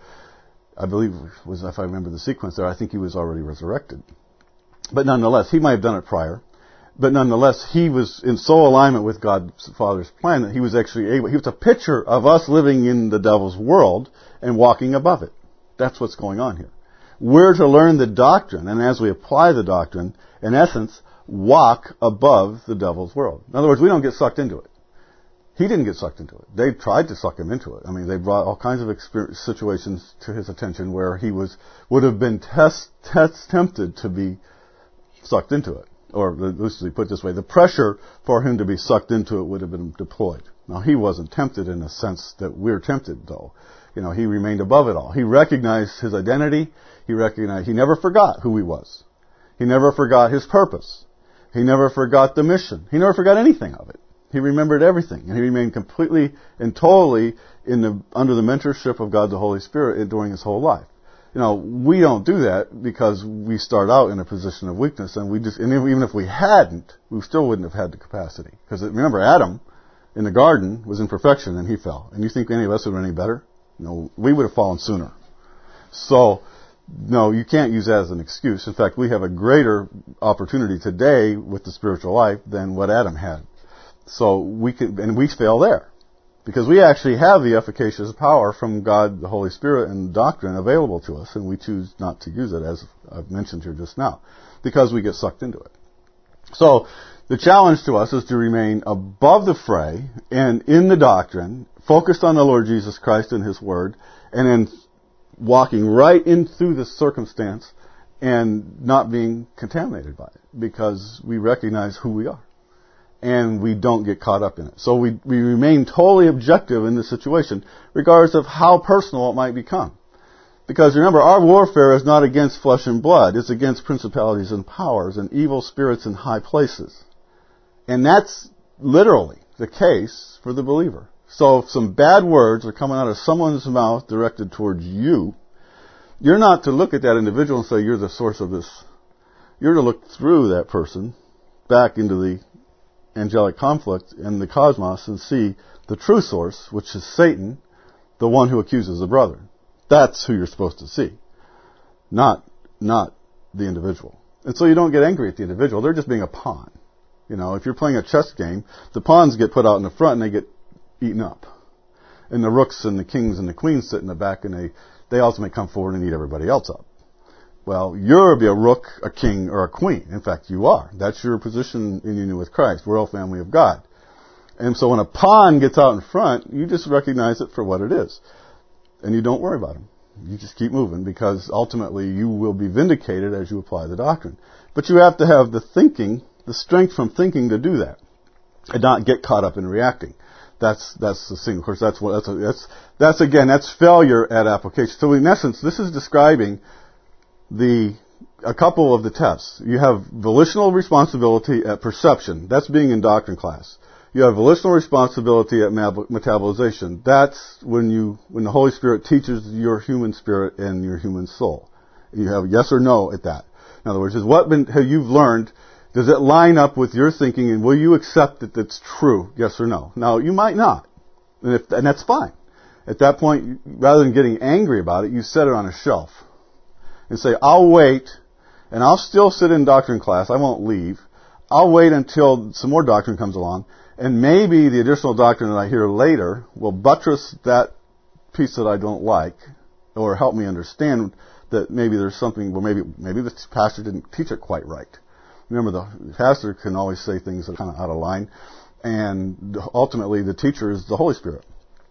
I believe was, if I remember the sequence there, I think he was already resurrected. But nonetheless, he might have done it prior. But nonetheless, he was in sole alignment with God's Father's plan that he was actually able, he was a picture of us living in the devil's world and walking above it. That's what's going on here. We're to learn the doctrine, and as we apply the doctrine, in essence, walk above the devil's world. In other words, we don't get sucked into it. He didn't get sucked into it. They tried to suck him into it. I mean, they brought all kinds of experience, situations to his attention where he was would have been test, test, tempted to be sucked into it. Or, loosely put this way, the pressure for him to be sucked into it would have been deployed. Now, he wasn't tempted in the sense that we're tempted, though. You know, he remained above it all. He recognized his identity. He recognized, he never forgot who he was. He never forgot his purpose. He never forgot the mission. He never forgot anything of it. He remembered everything. And he remained completely and totally in the, under the mentorship of God the Holy Spirit during his whole life. You know, we don't do that because we start out in a position of weakness, and we just, and even if we hadn't, we still wouldn't have had the capacity. Because remember, Adam in the garden was in perfection and he fell. And you think any of us would have been any better? No, we would have fallen sooner. So, no, you can't use that as an excuse. In fact, we have a greater opportunity today with the spiritual life than what Adam had. So we could, and we fail there. Because we actually have the efficacious power from God, the Holy Spirit, and doctrine available to us, and we choose not to use it, as I've mentioned here just now, because we get sucked into it. So, the challenge to us is to remain above the fray and in the doctrine, focused on the Lord Jesus Christ and His Word, and then walking right in through the circumstance and not being contaminated by it, because we recognize who we are. And we don't get caught up in it. So we, we remain totally objective in the situation, regardless of how personal it might become. Because remember, our warfare is not against flesh and blood. It's against principalities and powers and evil spirits in high places. And that's literally the case for the believer. So if some bad words are coming out of someone's mouth directed towards you, you're not to look at that individual and say, you're the source of this. You're to look through that person back into the angelic conflict in the cosmos and see the true source, which is Satan, the one who accuses the brother. That's who you're supposed to see, not not the individual. And so you don't get angry at the individual. They're just being a pawn. You know, if you're playing a chess game, the pawns get put out in the front and they get eaten up. And the rooks and the kings and the queens sit in the back and they, they ultimately come forward and eat everybody else up. Well, you're to be a rook, a king, or a queen. In fact, you are. That's your position in union with Christ, royal family of God. And so when a pawn gets out in front, you just recognize it for what it is. And you don't worry about him. You just keep moving, because ultimately you will be vindicated as you apply the doctrine. But you have to have the thinking, the strength from thinking to do that, and not get caught up in reacting. That's that's the thing. Of course, that's what that's that's that's again that's failure at application. So in essence, this is describing the a couple of the tests. You have volitional responsibility at perception. That's being in doctrine class. You have volitional responsibility at metabolization. That's when you, when the Holy Spirit teaches your human spirit and your human soul. You have yes or no at that. In other words, is what been, have you learned, does it line up with your thinking, and will you accept that it's true, yes or no? Now, you might not, and, if, and that's fine. At that point, rather than getting angry about it, you set it on a shelf and say, I'll wait, and I'll still sit in doctrine class. I won't leave. I'll wait until some more doctrine comes along, and maybe the additional doctrine that I hear later will buttress that piece that I don't like, or help me understand that maybe there's something, well, maybe maybe the pastor didn't teach it quite right. Remember, the pastor can always say things that are kind of out of line, and ultimately the teacher is the Holy Spirit.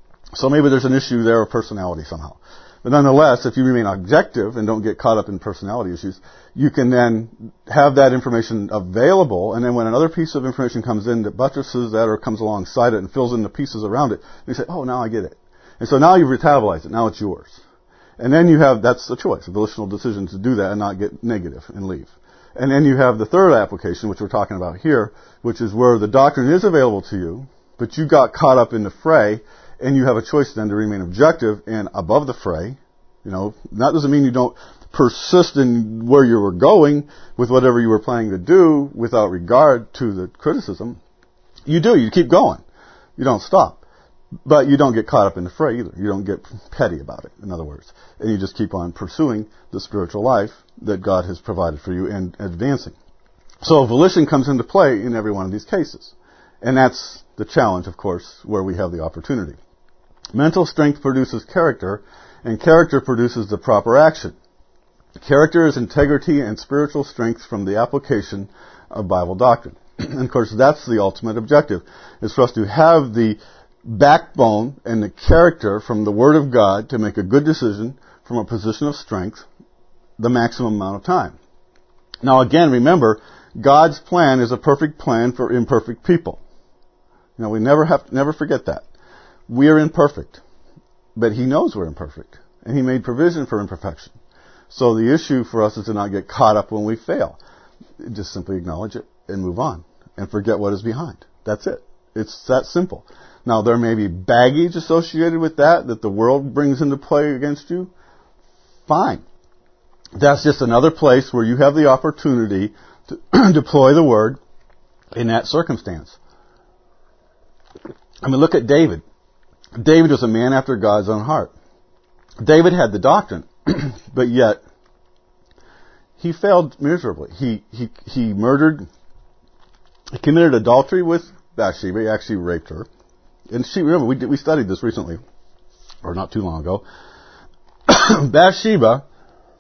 So maybe there's an issue there of personality somehow. But nonetheless, if you remain objective and don't get caught up in personality issues, you can then have that information available, and then when another piece of information comes in that buttresses that or comes alongside it and fills in the pieces around it, you say, oh, now I get it. And so now you've metabolized it. Now it's yours. And then you have, that's the choice, a volitional decision to do that and not get negative and leave. And then you have the third application, which we're talking about here, which is where the doctrine is available to you, but you got caught up in the fray, and you have a choice then to remain objective and above the fray. You know, that doesn't mean you don't persist in where you were going with whatever you were planning to do without regard to the criticism. You do. You keep going. You don't stop. But you don't get caught up in the fray either. You don't get petty about it, in other words. And you just keep on pursuing the spiritual life that God has provided for you and advancing. So volition comes into play in every one of these cases. And that's the challenge, of course, where we have the opportunity. Mental strength produces character, and character produces the proper action. Character is integrity and spiritual strength from the application of Bible doctrine. And of course, that's the ultimate objective, is for us to have the backbone and the character from the Word of God to make a good decision from a position of strength the maximum amount of time. Now again, remember, God's plan is a perfect plan for imperfect people. You know, we never have never forget that. We are imperfect, but He knows we're imperfect, and He made provision for imperfection. So the issue for us is to not get caught up when we fail. Just simply acknowledge it and move on, and forget what is behind. That's it. It's that simple. Now, there may be baggage associated with that, that the world brings into play against you. Fine. That's just another place where you have the opportunity to deploy the Word in that circumstance. I mean, look at David. David was a man after God's own heart. David had the doctrine, but yet he failed miserably. He he he murdered, he committed adultery with Bathsheba. He actually raped her. And she, remember, we did, we studied this recently, or not too long ago. Bathsheba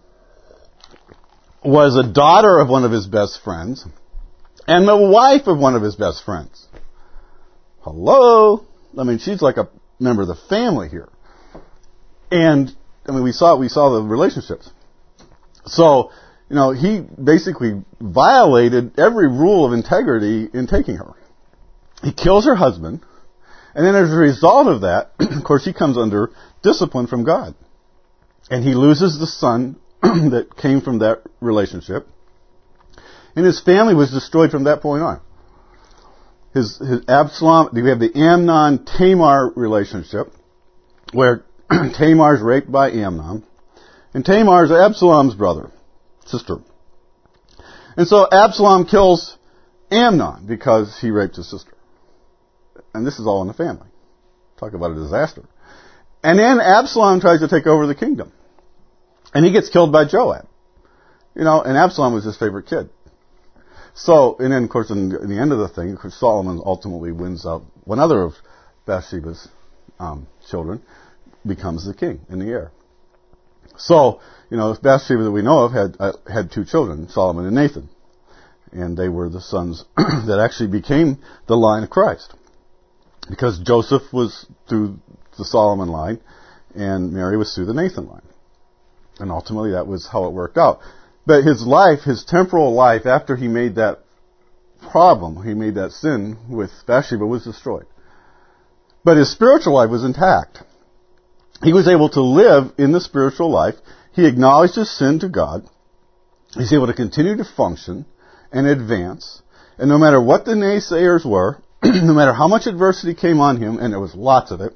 was a daughter of one of his best friends, and the wife of one of his best friends. Hello? I mean, she's like a member of the family here. And, I mean, we saw, we saw the relationships. So, you know, he basically violated every rule of integrity in taking her. He kills her husband, and then as a result of that, of course, he comes under discipline from God. And he loses the son that came from that relationship. And his family was destroyed from that point on. His, his Absalom, we have the Amnon-Tamar relationship, where Tamar's raped by Amnon, and Tamar's Absalom's brother, sister. And so Absalom kills Amnon because he raped his sister. And this is all in the family. Talk about a disaster. And then Absalom tries to take over the kingdom. And he gets killed by Joab. You know, and Absalom was his favorite kid. So, and then, of course, in the, in the end of the thing, of course, Solomon ultimately wins out. One other of Bathsheba's um, children becomes the king in the heir. So, you know, Bathsheba that we know of had uh, had two children, Solomon and Nathan. And they were the sons that actually became the line of Christ. Because Joseph was through the Solomon line, and Mary was through the Nathan line. And ultimately that was how it worked out. But his life, his temporal life, after he made that problem, he made that sin with Bathsheba, was destroyed. But his spiritual life was intact. He was able to live in the spiritual life. He acknowledged his sin to God. He's able to continue to function and advance. And no matter what the naysayers were, no matter how much adversity came on him, and there was lots of it,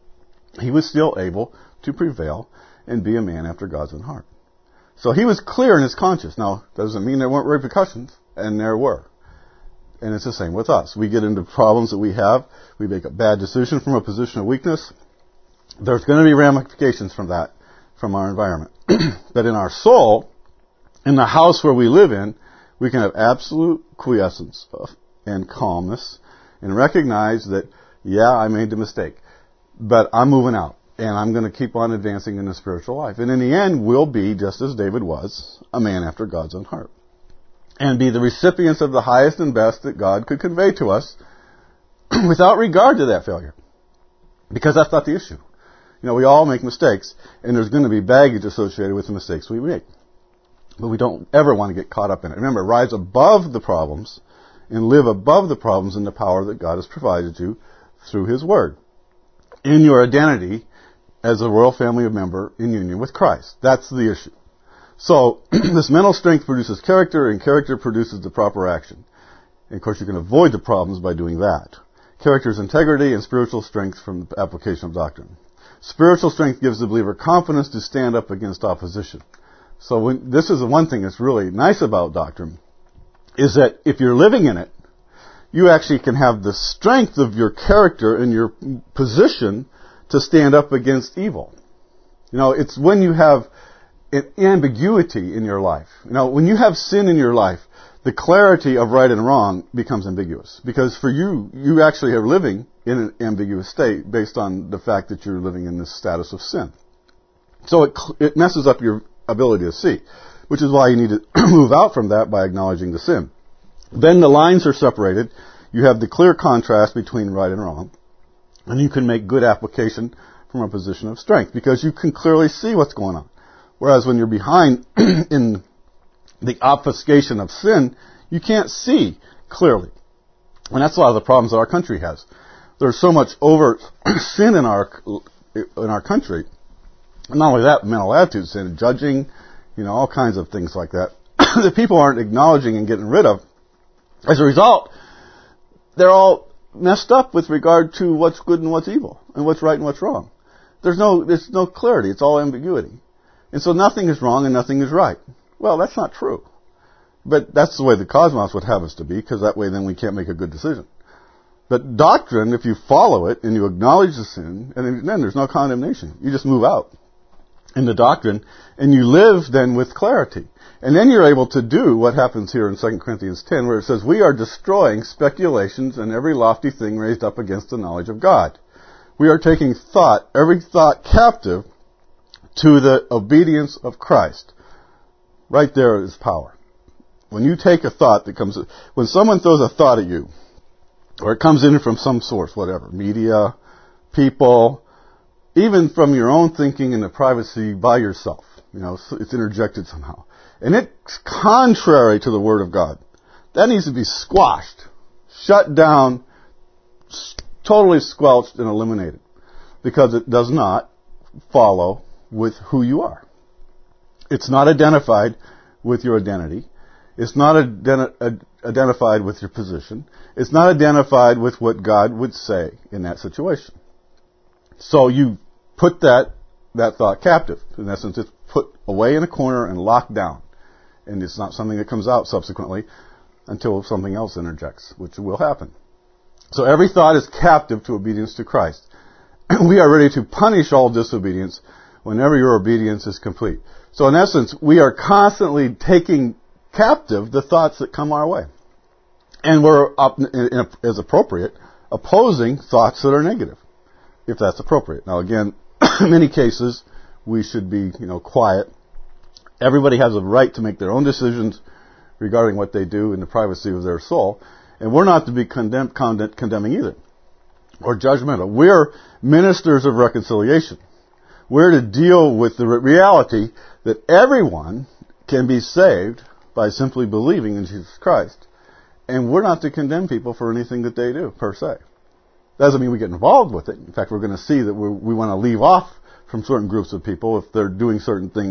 he was still able to prevail and be a man after God's own heart. So he was clear in his conscience. Now, doesn't mean there weren't repercussions, and there were. And it's the same with us. We get into problems that we have. We make a bad decision from a position of weakness. There's going to be ramifications from that, from our environment. But in our soul, in the house where we live in, we can have absolute quiescence and calmness and recognize that, yeah, I made a mistake, but I'm moving out and I'm going to keep on advancing in the spiritual life. And in the end, we'll be, just as David was, a man after God's own heart and be the recipients of the highest and best that God could convey to us without regard to that failure. Because that's not the issue. You know, we all make mistakes, and there's going to be baggage associated with the mistakes we make. But we don't ever want to get caught up in it. Remember, rise above the problems and live above the problems in the power that God has provided you through His Word. In your identity as a royal family member in union with Christ. That's the issue. So, this mental strength produces character, and character produces the proper action. And of course, you can avoid the problems by doing that. Character is integrity, and spiritual strength from the application of doctrine. Spiritual strength gives the believer confidence to stand up against opposition. So when, this is the one thing that's really nice about doctrine, is that if you're living in it, you actually can have the strength of your character and your position to stand up against evil. You know, it's when you have an ambiguity in your life. You know, when you have sin in your life, the clarity of right and wrong becomes ambiguous. Because for you, you actually are living in an ambiguous state based on the fact that you're living in this status of sin. So it, it messes up your ability to see, which is why you need to move out from that by acknowledging the sin. Then the lines are separated. You have the clear contrast between right and wrong, and you can make good application from a position of strength because you can clearly see what's going on. Whereas when you're behind in the obfuscation of sin, you can't see clearly. And that's a lot of the problems that our country has. There's so much overt sin in our in our country. And not only that, mental attitude sin, judging, you know, all kinds of things like that, that people aren't acknowledging and getting rid of. As a result, they're all messed up with regard to what's good and what's evil, and what's right and what's wrong. There's no, there's no clarity. It's all ambiguity. And so nothing is wrong and nothing is right. Well, that's not true. But that's the way the cosmos would have us to be, because that way then we can't make a good decision. But doctrine, if you follow it and you acknowledge the sin, and then there's no condemnation. You just move out in the doctrine, and you live then with clarity. And then you're able to do what happens here in Second Corinthians ten, where it says, we are destroying speculations and every lofty thing raised up against the knowledge of God. We are taking thought, every thought captive to the obedience of Christ. Right there is power. When you take a thought that comes, when someone throws a thought at you, or it comes in from some source, whatever, media, people, even from your own thinking in the privacy by yourself, you know, it's interjected somehow. And it's contrary to the Word of God. That needs to be squashed, shut down, totally squelched and eliminated. Because it does not follow with who you are. It's not identified with your identity. It's not identi- identified with your position. It's not identified with what God would say in that situation. So you put that, that thought captive. In essence, it's put away in a corner and locked down. And it's not something that comes out subsequently until something else interjects, which will happen. So every thought is captive to obedience to Christ. We are ready to punish all disobedience whenever your obedience is complete. So in essence, we are constantly taking captive the thoughts that come our way. And we're, up, as appropriate, opposing thoughts that are negative, if that's appropriate. Now again, in many cases, we should be, you know, quiet. Everybody has a right to make their own decisions regarding what they do in the privacy of their soul. And we're not to be condemn, condemn, condemning either, or judgmental. We're ministers of reconciliation. We're to deal with the reality that everyone can be saved by simply believing in Jesus Christ. And we're not to condemn people for anything that they do, per se. That doesn't mean we get involved with it. In fact, we're going to see that we're, we want to leave off from certain groups of people if they're doing certain things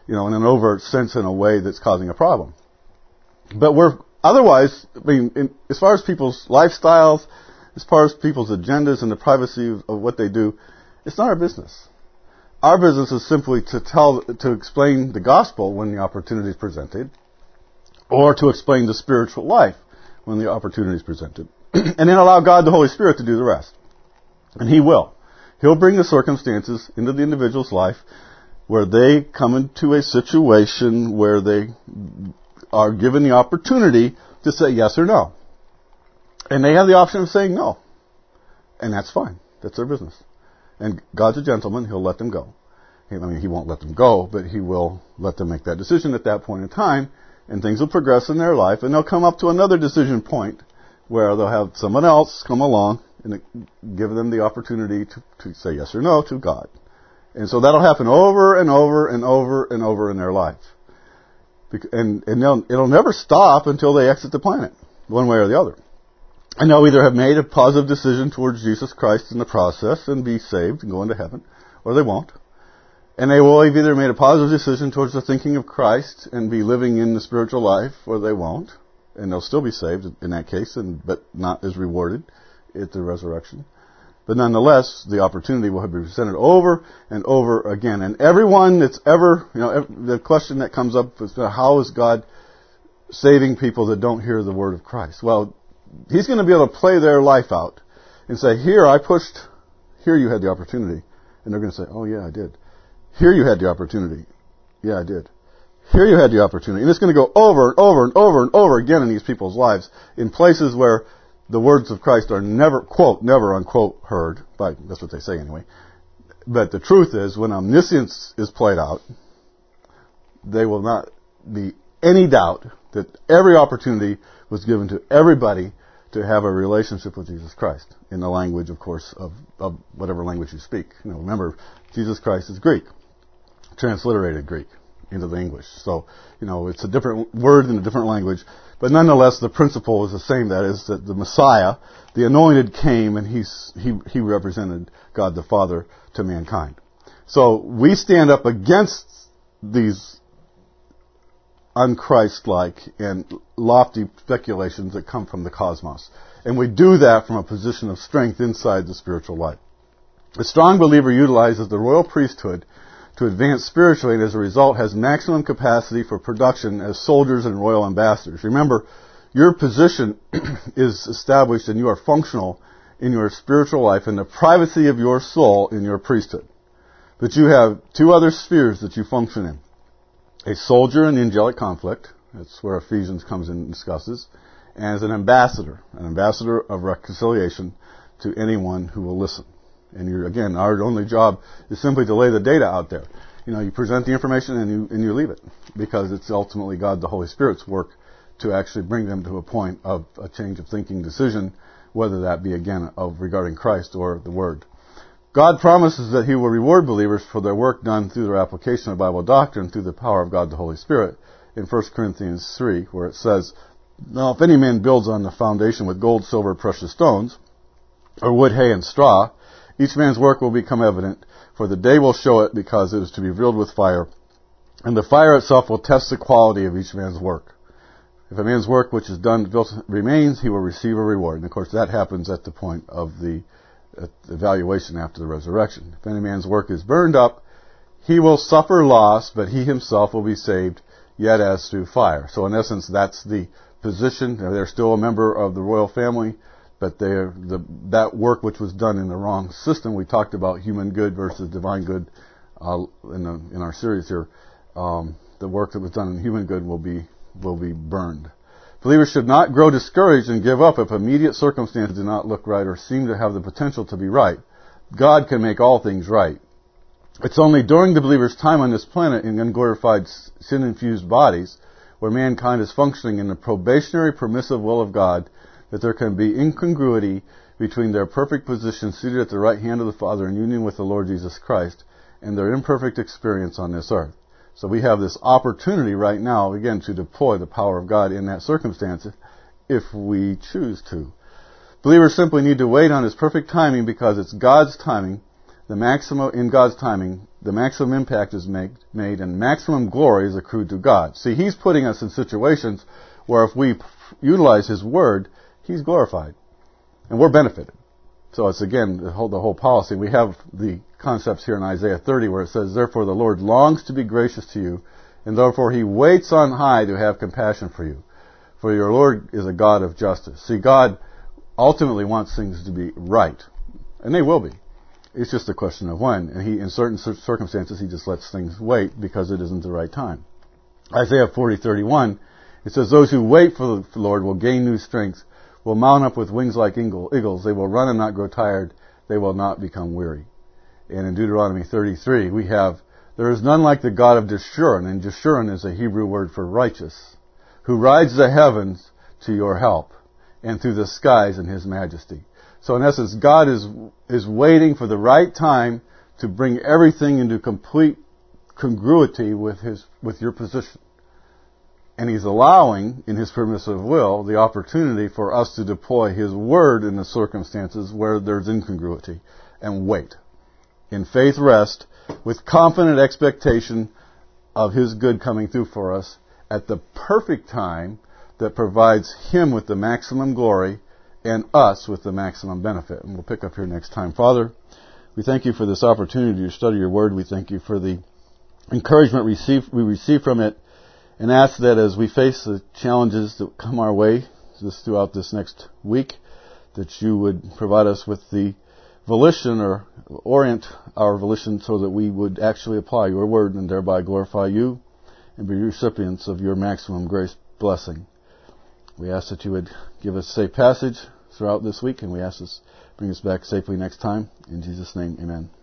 you know, in an overt sense in a way that's causing a problem. But we're otherwise, I mean, in, as far as people's lifestyles, as far as people's agendas and the privacy of, of what they do, it's not our business. Our business is simply to tell, to explain the gospel when the opportunity is presented, or to explain the spiritual life when the opportunity is presented, and then allow God the Holy Spirit to do the rest. And He will. He'll bring the circumstances into the individual's life where they come into a situation where they are given the opportunity to say yes or no. And they have the option of saying no. And that's fine. That's their business. And God's a gentleman. He'll let them go. I mean, He won't let them go, but He will let them make that decision at that point in time, and things will progress in their life, and they'll come up to another decision point where they'll have someone else come along and give them the opportunity to, to say yes or no to God. And so that'll happen over and over and over and over in their life. And, and it'll never stop until they exit the planet, one way or the other. And they'll either have made a positive decision towards Jesus Christ in the process and be saved and go into heaven, or they won't. And they will have either made a positive decision towards the thinking of Christ and be living in the spiritual life, or they won't. And they'll still be saved in that case, and but not as rewarded at the resurrection. But nonetheless, the opportunity will be presented over and over again. And everyone that's ever, you know, the question that comes up is, how is God saving people that don't hear the word of Christ? Well, He's going to be able to play their life out and say, here I pushed, here you had the opportunity. And they're going to say, oh yeah, I did. Here you had the opportunity. Yeah, I did. Here you had the opportunity. And it's going to go over and over and over and over again in these people's lives in places where the words of Christ are never, quote, never, unquote, heard. By, that's what they say anyway. But the truth is, when omniscience is played out, there will not be any doubt that every opportunity was given to everybody to have a relationship with Jesus Christ in the language, of course, of, of whatever language you speak. You know, remember, Jesus Christ is Greek, transliterated Greek into the English. So, you know, it's a different word in a different language, but nonetheless, the principle is the same. That is that the Messiah, the Anointed, came and he's, he he represented God the Father to mankind. So we stand up against these unchristlike and lofty speculations that come from the cosmos. And we do that from a position of strength inside the spiritual life. A strong believer utilizes the royal priesthood to advance spiritually, and as a result has maximum capacity for production as soldiers and royal ambassadors. Remember, your position is established and you are functional in your spiritual life in the privacy of your soul in your priesthood. But you have two other spheres that you function in. A soldier in the angelic conflict, that's where Ephesians comes in and discusses, and as an ambassador, an ambassador of reconciliation to anyone who will listen. And you're, again, our only job is simply to lay the data out there. You know, you present the information and you, and you leave it, because it's ultimately God the Holy Spirit's work to actually bring them to a point of a change of thinking decision, whether that be, again, of regarding Christ or the Word. God promises that He will reward believers for their work done through their application of Bible doctrine through the power of God the Holy Spirit in First Corinthians three, where it says, now if any man builds on the foundation with gold, silver, precious stones, or wood, hay, and straw, each man's work will become evident, for the day will show it, because it is to be revealed with fire, and the fire itself will test the quality of each man's work. If a man's work which is done remains, he will receive a reward. And of course that happens at the point of the evaluation after the resurrection. If any man's work is burned up, he will suffer loss, but he himself will be saved, yet as through fire. So in essence, that's the position. They're still a member of the royal family, but they're the, that work which was done in the wrong system. We talked about human good versus divine good uh, in, the, in our series here. Um, the work that was done in human good will be will be burned. Believers should not grow discouraged and give up if immediate circumstances do not look right or seem to have the potential to be right. God can make all things right. It's only during the believer's time on this planet in unglorified, sin-infused bodies, where mankind is functioning in the probationary, permissive will of God, that there can be incongruity between their perfect position seated at the right hand of the Father in union with the Lord Jesus Christ and their imperfect experience on this earth. So we have this opportunity right now, again, to deploy the power of God in that circumstance if we choose to. Believers simply need to wait on His perfect timing, because it's God's timing, the maximum, in God's timing, the maximum impact is make, made and maximum glory is accrued to God. See, He's putting us in situations where if we utilize His Word, He's glorified. And we're benefited. So it's again, the whole, the whole policy. We have the concepts here in Isaiah thirty where it says, therefore the Lord longs to be gracious to you, and therefore He waits on high to have compassion for you. For your Lord is a God of justice. See, God ultimately wants things to be right. And they will be. It's just a question of when. And He, in certain circumstances, He just lets things wait because it isn't the right time. Isaiah forty thirty-one, it says, those who wait for the Lord will gain new strength, will mount up with wings like eagles. They will run and not grow tired. They will not become weary. And in Deuteronomy thirty-three, we have, there is none like the God of Jeshurun, and Jeshurun is a Hebrew word for righteous, who rides the heavens to your help, and through the skies in His majesty. So in essence, God is is waiting for the right time to bring everything into complete congruity with His with your position. And He's allowing, in His permissive will, the opportunity for us to deploy His Word in the circumstances where there's incongruity. And wait. In faith rest, with confident expectation of His good coming through for us at the perfect time that provides Him with the maximum glory and us with the maximum benefit. And we'll pick up here next time. Father, we thank You for this opportunity to study Your Word. We thank You for the encouragement receive, we receive from it, and ask that as we face the challenges that come our way this, throughout this next week, that You would provide us with the volition or orient our volition so that we would actually apply Your Word and thereby glorify You and be recipients of Your maximum grace blessing. We ask that You would give us safe passage throughout this week, and we ask this bring us back safely next time. In Jesus' name, amen.